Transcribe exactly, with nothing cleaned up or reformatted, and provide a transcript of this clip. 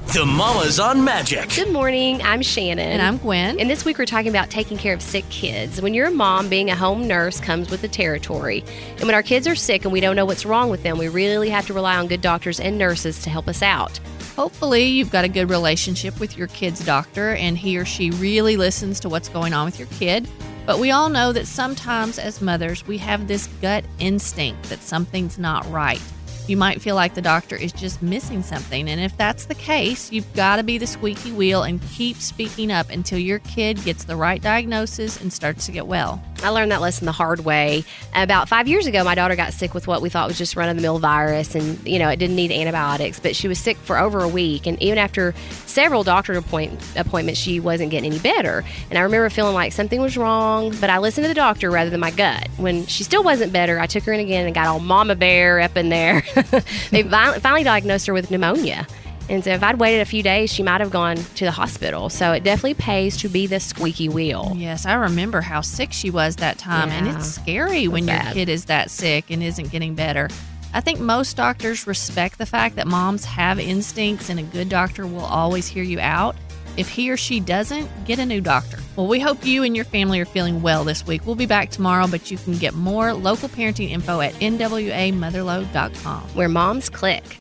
The Mamas on Magic. Good morning. I'm Shannon. And I'm Gwen. And this week we're talking about taking care of sick kids. When you're a mom, being a home nurse comes with the territory. And when our kids are sick and we don't know what's wrong with them, we really have to rely on good doctors and nurses to help us out. Hopefully you've got a good relationship with your kid's doctor and he or she really listens to what's going on with your kid. But we all know that sometimes as mothers, we have this gut instinct that something's not right. You might feel like the doctor is just missing something, and if that's the case, you've got to be the squeaky wheel and keep speaking up until your kid gets the right diagnosis and starts to get well. I learned that lesson the hard way. About five years ago, my daughter got sick with what we thought was just run-of-the-mill virus, and, you know, it didn't need antibiotics, but she was sick for over a week, and even after several doctor appoint- appointments, she wasn't getting any better. And I remember feeling like something was wrong, but I listened to the doctor rather than my gut. When she still wasn't better, I took her in again and got all mama bear up in there. They finally diagnosed her with pneumonia. And so if I'd waited a few days, she might have gone to the hospital. So it definitely pays to be the squeaky wheel. Yes, I remember how sick she was that time. Yeah. And it's scary when bad. your kid is that sick and isn't getting better. I think most doctors respect the fact that moms have instincts and a good doctor will always hear you out. If he or she doesn't, get a new doctor. Well, we hope you and your family are feeling well this week. We'll be back tomorrow, but you can get more local parenting info at N W A mother load dot com. Where moms click.